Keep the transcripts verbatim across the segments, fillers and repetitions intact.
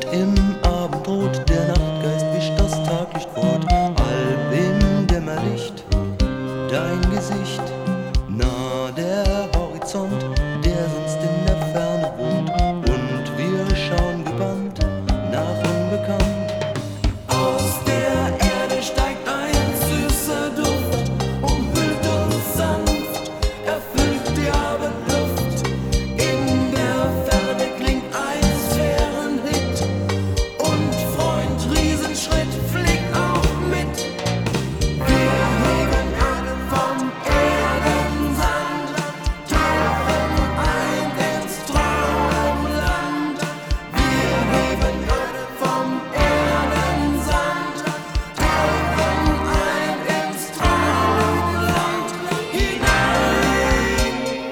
im Abendrot, der Nachtgeist wischt das Taglicht fort. Halb im Dämmerlicht dein Gesicht, nah der Horizont, der sonst in der Ferne wohnt. Und wir schauen gebannt nach Unbekannt. Aus der Erde steigt ein süßer Duft, umhüllt uns sanft, erfüllt die Abendluft. In der Ferne klingt ein Sphärenhit und Freund Riesenschritt fliegt auch mit. Wir heben an vom Erdensand, tauchen ein ins Traumland. Wir heben an vom Erdensand, tauchen ein ins Traumland hinein.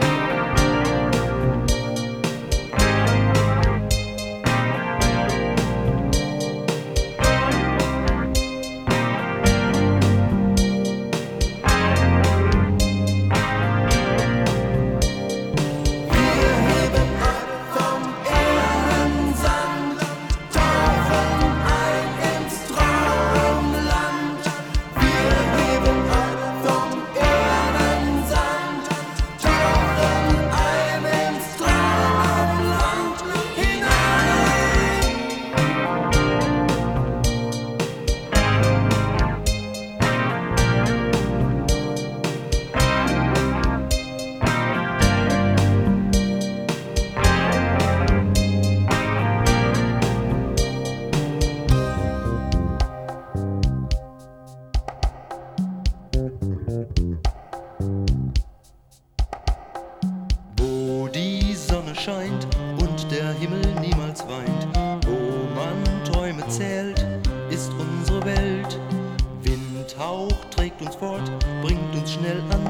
Wir heben an vom Erdensand, tauchen ein ins Traumland. Wir heben an vom Erdensand, tauchen ein ins Traumland hinein. Wo die Sonne scheint und der Himmel niemals weint, wo man Träume zählt, ist unsere Welt. Windhauch trägt uns fort, bringt uns schnell an